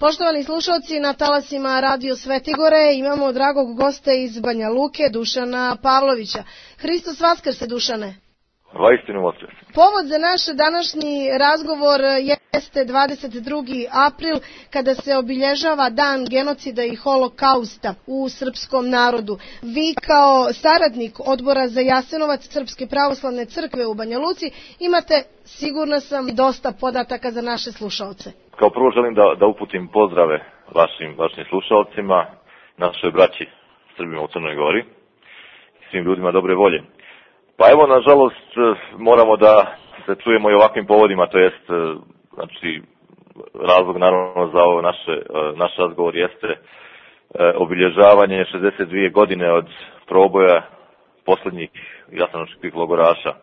Poštovani slušalci, na talasima Radio Svetigore imamo dragog gosta iz Banja Luke, Dušana Pavlovića. Hristos vaskrse, Dušane. Vaistinu vaskrse. Povod za naš današnji razgovor jeste 22. april, kada se obilježava dan genocida i holokausta u srpskom narodu. Vi kao saradnik Odbora za Jasenovac Srpske pravoslavne crkve u Banja Luci imate, sigurna sam, dosta podataka za naše slušalce. Kao prvo želim da uputim pozdrave vašim slušalcima, našoj braći Srbima u Crnoj Gori i svim ljudima dobre volje. Pa evo, nažalost, moramo da se čujemo i ovakvim povodima, to jest, znači, razlog naravno za ovo naš razgovor jeste obilježavanje 62 godine od proboja posljednjih jasenovačkih logoraša.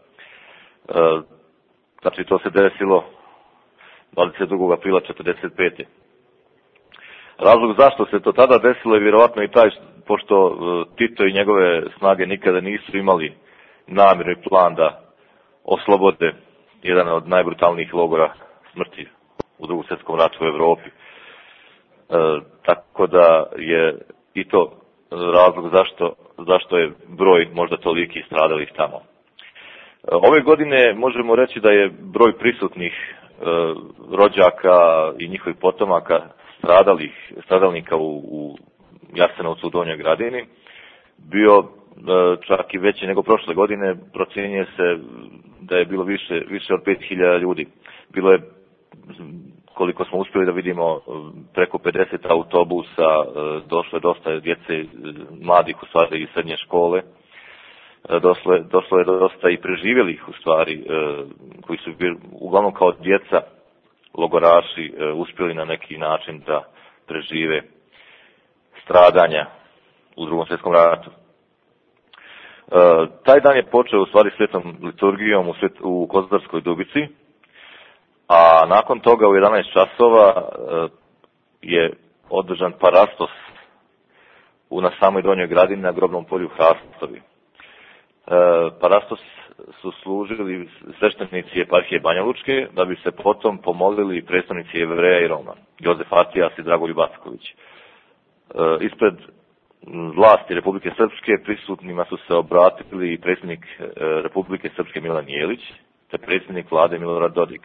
Znači, to se desilo 22. aprila 1945. Razlog zašto se to tada desilo je vjerovatno i taj, pošto Tito i njegove snage nikada nisu imali namjerni plan da oslobode jedan od najbrutalnijih logora smrti u Drugom svjetskom ratu u Evropi. Tako da je i to razlog zašto je broj možda toliki stradalih tamo. Ove godine možemo reći da je broj prisutnih rođaka i njihovih potomaka stradalnika u Jasenovcu u Donjoj Gradini bio čak i veći nego prošle godine. Procjenjuje se da je bilo više od 5000 ljudi. Bilo je, koliko smo uspjeli da vidimo, preko 50 autobusa, došlo je dosta djece, mladih u stvari iz srednje škole, došlo je dosta i preživjelih u stvari, koji su uglavnom kao djeca logoraši uspjeli na neki način da prežive stradanja u Drugom svjetskom ratu. Taj dan je počeo u stvari svetom liturgijom u Kozarskoj Dubici, a nakon toga u 11 časova je održan parastos na samoj Donjoj Gradini na grobnom polju Hrastovi. Parastos su služili sveštenici eparhije Banja Lučke, da bi se potom pomolili predstavnici Jevreja i Roma, Jozef Atijas i Dragoljub Acković. Ispred vlasti Republike Srpske prisutnima su se obratili i predsjednik Republike Srpske Milan Jelić te predsjednik vlade Milorad Dodik.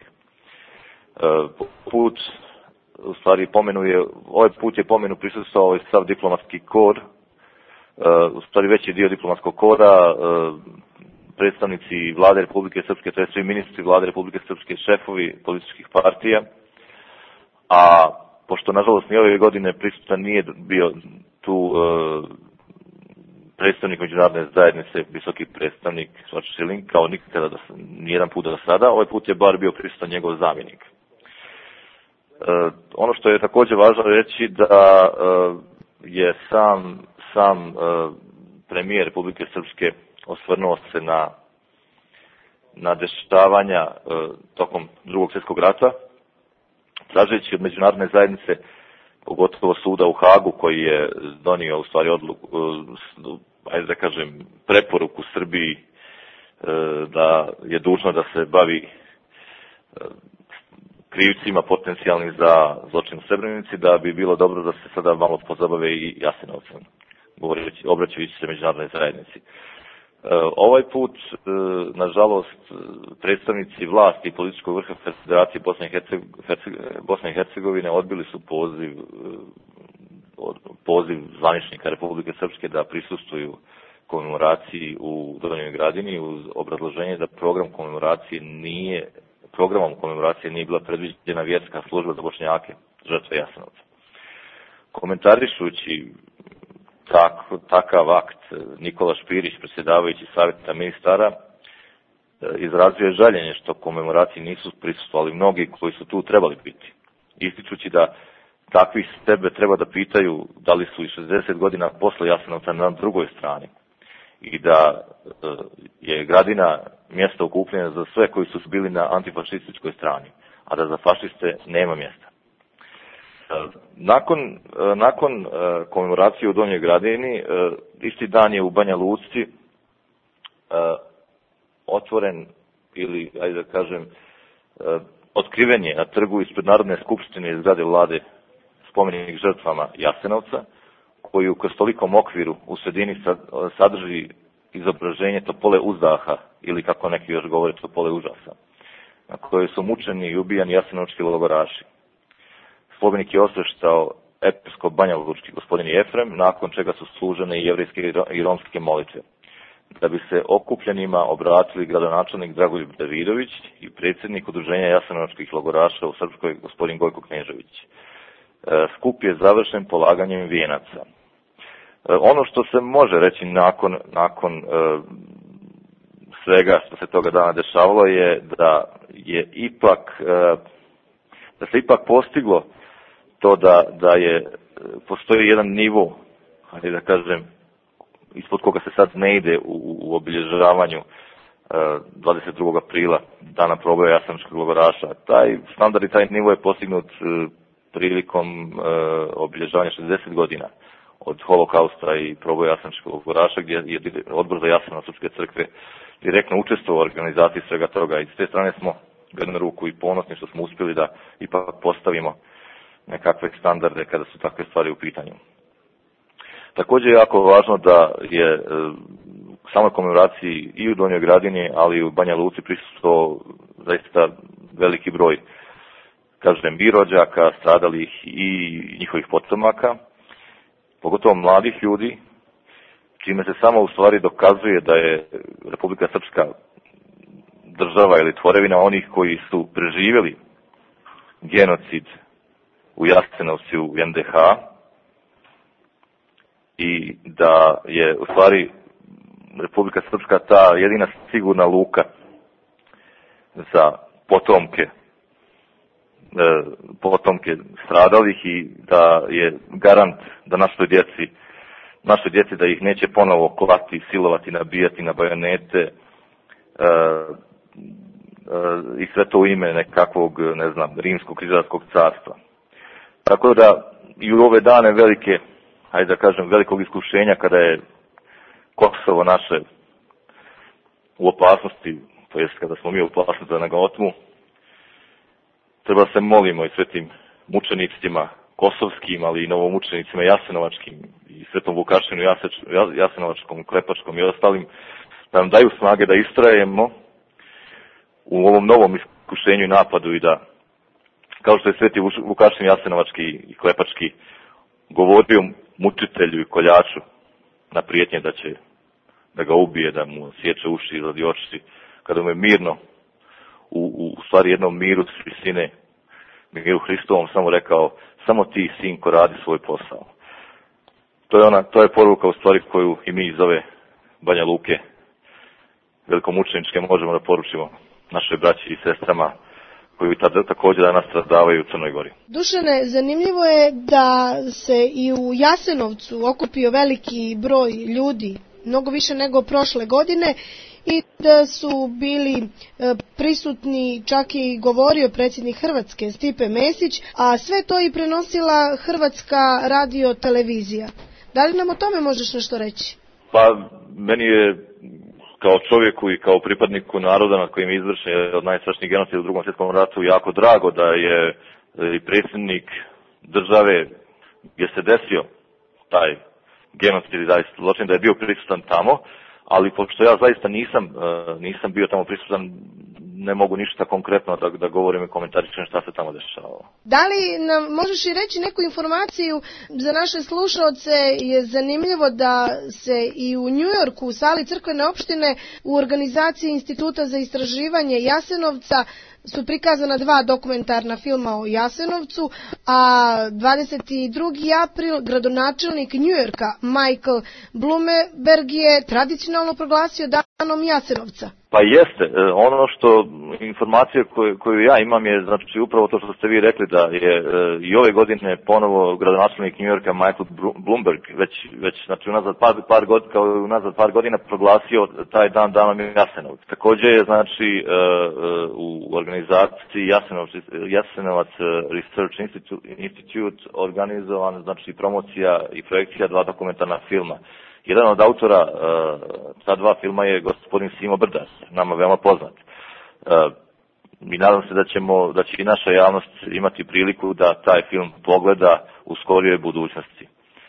Ovaj put je pomenu prisustvovao i sav diplomatski kor, u stvari veći dio diplomatskog kora, predstavnici vlade Republike Srpske, to je svi ministri vlade Republike Srpske, šefovi političkih partija, a pošto nažalost ni ove godine prisutan nije bio tu predstavnik međunarodne zajednice, visoki predstavnik Švač Šilin, kao nikada nijedan put do sada, ovaj put je bar bio prisutan njegov zamjenik. Ono što je također važno reći da je sam premijer Republike Srpske osvrnuo se na dešavanja tokom Drugog svjetskog rata, tražeći od međunarodne zajednice, pogotovo suda u Hagu, koji je donio u stvari odluku, ajde da kažem, preporuku Srbiji da je dužno da se bavi krivcima potencijalnih za zločin u Srebrenici, da bi bilo dobro da se sada malo pozabave i Jasenovcem, obraćajući se međunarodnoj zajednici. Ovaj put, nažalost, predstavnici vlasti i političkog vrha Federacije Bosne i Hercegovine odbili su poziv zvaničnika Republike Srpske da prisustvuju komemoraciji u Donjoj Gradini uz obrazloženje da programom komemoracije nije bila predviđena vjerska služba za Bošnjake, žrtve Jasenovca. Komentarišući takav akt, Nikola Špirić, predsjedavajući savjeta ministara, izrazio je žaljenje što komemoraciji nisu prisustvovali mnogi koji su tu trebali biti, ističući da takvi sebe treba da pitaju da li su i 60 godina posle Jasenovca na drugoj strani i da je Gradina mjesto okupljenja za sve koji su bili na antifašističkoj strani, a da za fašiste nema mjesta. Nakon komemoracije u Donjoj Gradini, isti dan je u Banja Luci otvoren, ili, ajde da kažem, otkriven je na trgu ispred Narodne skupštine i zgrade vlade spomenik žrtvama Jasenovca, koji u krstolikom okviru u sredini sadrži izobraženje Topole uzdaha, ili kako neki još govore Topole užasa, na kojoj su mučeni i ubijani jasenovački logoraši. Spomenik je osveštao episkop banjalučki gospodin Jefrem, nakon čega su služene i jevrejske i romske molitve, da bi se okupljenima obratili gradonačelnik Dragoljub Davidović i predsjednik udruženja jasenovačkih logoraša u Srpskoj gospodin Gojko Knežević. Skup je završen polaganjem vijenaca. Ono što se može reći nakon svega što se toga dana dešavalo je da se ipak postiglo to da postoji jedan nivo, ali da kažem, ispod koga se sad ne ide u obilježavanju 22. aprila, dana proboja jasenovačkog logoraša. Taj standard i taj nivo je postignut prilikom obilježavanja 60 godina od holokausta i proboja jasenovačkog logoraša, gdje je Odbor za Jasenovac Srpske crkve direktno učestvovao u organizaciji svega toga, i s te strane smo jednu ruku i ponosni što smo uspjeli da ipak postavimo nekakve standarde kada su takve stvari u pitanju. Također je jako važno da je u samoj komemoraciji i u Donjoj Gradini, ali i u Banja Luci prisustvovao zaista veliki broj, kažem, i rođaka, stradalih i njihovih potomaka, pogotovo mladih ljudi, čime se samo u stvari dokazuje da je Republika Srpska država ili tvorevina onih koji su preživjeli genocid u Jasenovcu u NDH, i da je u stvari Republika Srpska ta jedina sigurna luka za potomke stradalih, i da je garant da našoj djeci da ih neće ponovo klati, silovati, nabijati na bajonete, i sve to u ime nekakvog, ne znam, rimskog križarskog carstva. Tako da i u ove dane velikog iskušenja, kada je Kosovo naše u opasnosti, to jest kada smo mi u opasnosti da ga otmu, treba se molimo i svetim mučenicima kosovskim, ali i novomučenicima jasenovačkim i svetom Vukašinu jasenovačkom, klepačkom i ostalim, da nam daju snage da istrajemo u ovom novom iskušenju i napadu, i da, kao što je sveti Vukašin jasenovački i klepački govorio mučitelju i koljaču na prijetnje da ga ubije, da mu sječe uši i radi oči, kada mu je mirno, u stvari jednom miru visine, miru Hristovom, samo rekao: samo ti, sinko, radi svoj posao. To je poruka u stvari koju i mi iz ove Banja Luke velikomučeničke možemo da poručimo našoj braći i sestrama koji također danas stradavaju u Crnoj Gori. Dušane, zanimljivo je da se i u Jasenovcu okupio veliki broj ljudi, mnogo više nego prošle godine, i da su bili prisutni, čak i govorio predsjednik Hrvatske Stipe Mesić, a sve to i prenosila Hrvatska radiotelevizija. Da li nam o tome možeš nešto reći? Pa, meni je kao čovjeku i kao pripadniku naroda nad kojim je izvršen od najstrašnijih genocida u Drugom svjetskom ratu jako drago da je i predsjednik države gdje se desio taj genocid i taj zločin, da je bio prisutan tamo, ali pošto ja zaista nisam bio tamo prisutan, ne mogu ništa konkretno da govorim i komentarišem šta se tamo dešavalo. Da li nam možeš i reći neku informaciju za naše slušalce? Je zanimljivo da se i u Njujorku u sali crkvene opštine u organizaciji Instituta za istraživanje Jasenovca su prikazana 2 dokumentarna filma o Jasenovcu, a 22. april gradonačelnik Njujorka Michael Bloomberg je tradicionalno proglasio danom Jasenovca. Pa jeste. Ono što informacija koju ja imam je znači upravo to što ste vi rekli, da je i ove godine ponovo gradonačelnik Njujorka Michael Bloomberg već znači unazad par godina proglasio taj dan danom Jasenovca. Također je znači u organizaciji Jasenovac Research Institute organizovan znači promocija i projekcija 2 dokumentarna filma. Jedan od autora ta 2 filma je gospodin Simo Brdas, nama veoma poznat. I nadam se da će i naša javnost imati priliku da taj film pogleda u skorijoj budućnosti.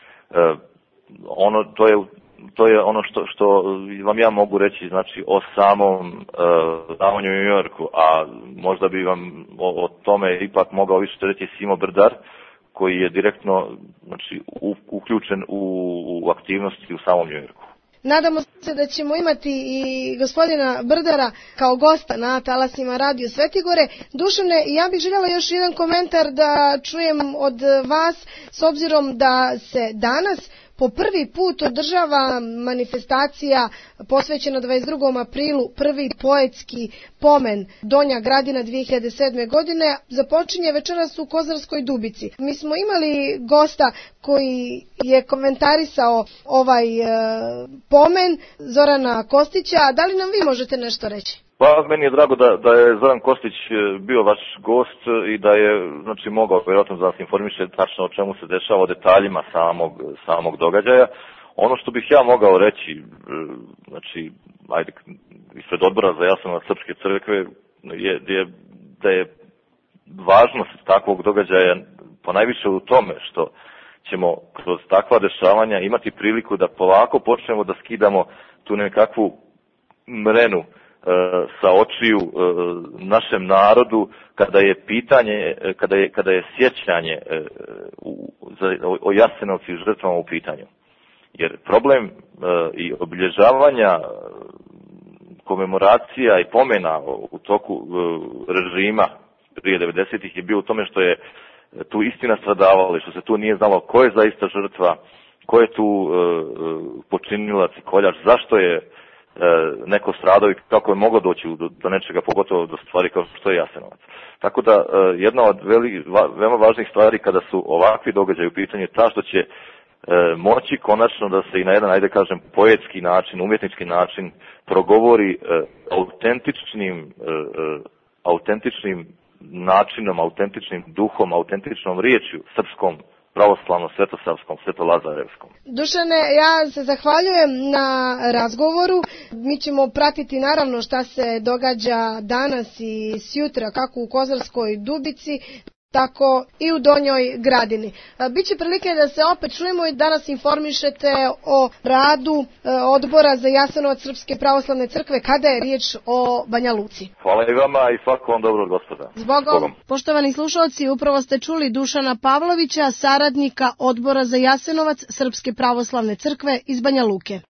To je ono što vam ja mogu reći, znači, o samom davanju u New Yorku, a možda bi vam o tome ipak mogao više reći Simo Brdar, koji je direktno, znači, uključen u aktivnosti u samom New Yorku. Nadamo se da ćemo imati i gospodina Brdara kao gosta na talasima Radio Svetigore. Dušane, ja bih željela još jedan komentar da čujem od vas, s obzirom da se danas po prvi put održava manifestacija posvećena 22. aprilu, prvi poetski pomen Donja Gradina 2007. godine, započinje večeras u Kozarskoj Dubici. Mi smo imali gosta koji je komentarisao ovaj pomen, Zorana Kostića. Da li nam vi možete nešto reći? Pa, meni je drago da je Zoran Kostić bio vaš gost i da je, znači, mogao vjerojatno da nas informiše tačno o čemu se dešava, o detaljima samog događaja. Ono što bih ja mogao reći, znači, ajde, ispred Odbora za Jasenovac Srpske crkve, je da je važnost takvog događaja ponajviše u tome što ćemo kroz takva dešavanja imati priliku da polako počnemo da skidamo tu nekakvu mrenu sa očiju našem narodu kada je pitanje, kada je sjećanje o Jasenovcu i žrtvama u pitanju. Jer problem i obilježavanja komemoracija i pomena u toku režima prije 90-ih je bio u tome što je tu istina stradavala i što se tu nije znalo ko je zaista žrtva, ko je tu počinilac i koljač, zašto je neko stradao i kako je moglo doći do nečega, pogotovo do stvari kao što je Jasenovac. Tako da jedna od veoma važnih stvari kada su ovakvi događaji u pitanju je ta što će moći konačno da se i na jedan, ajde kažem, poetski način, umjetnički način progovori autentičnim načinom, autentičnim duhom, autentičnom riječju srpskom, pravoslavno, svetosavskom, svetolazarevskom. Dušane, ja se zahvaljujem na razgovoru. Mi ćemo pratiti naravno šta se događa danas i sjutra, kako u Kozarskoj Dubici, tako i u Donjoj Gradini. Biće prilike da se opet čujemo i da nas informišete o radu Odbora za Jasenovac Srpske pravoslavne crkve kada je riječ o Banja Luci. Hvala i vama i svako vam dobro, gospoda. Zbogom. Poštovani slušalci, upravo ste čuli Dušana Pavlovića, saradnika Odbora za Jasenovac Srpske pravoslavne crkve iz Banja Luke.